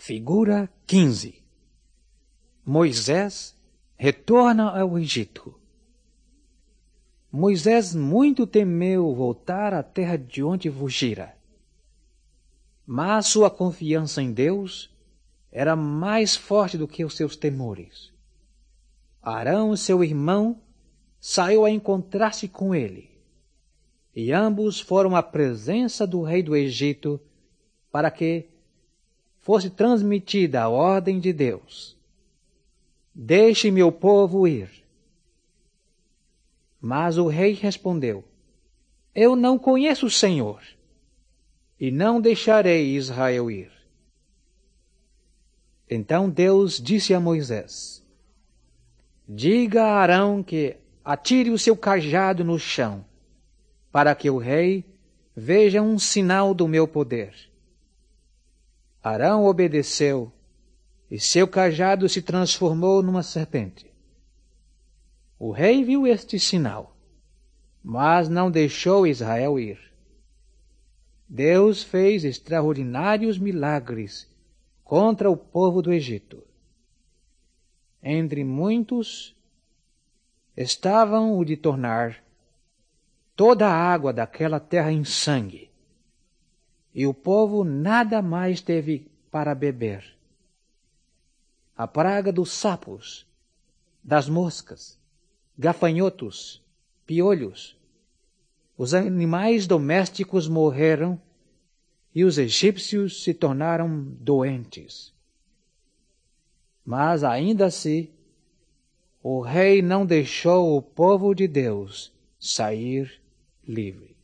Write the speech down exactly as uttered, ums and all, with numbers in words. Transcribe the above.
Figura quinze. Moisés retorna ao Egito. Moisés muito temeu voltar à terra de onde fugira. Mas sua confiança em Deus era mais forte do que os seus temores. Arão, seu irmão, saiu a encontrar-se com ele, e ambos foram à presença do rei do Egito para que fosse transmitida a ordem de Deus: deixe meu povo ir. Mas o rei respondeu: eu não conheço o Senhor, e não deixarei Israel ir. Então Deus disse a Moisés: diga a Arão que atire o seu cajado no chão, para que o rei veja um sinal do meu poder. Arão obedeceu, e seu cajado se transformou numa serpente. O rei viu este sinal, mas não deixou Israel ir. Deus fez extraordinários milagres contra o povo do Egito. Entre muitos, estavam o de tornar toda a água daquela terra em sangue, e o povo nada mais teve para beber. A praga dos sapos, das moscas, gafanhotos, piolhos, os animais domésticos morreram, e os egípcios se tornaram doentes. Mas ainda assim, o rei não deixou o povo de Deus sair livre.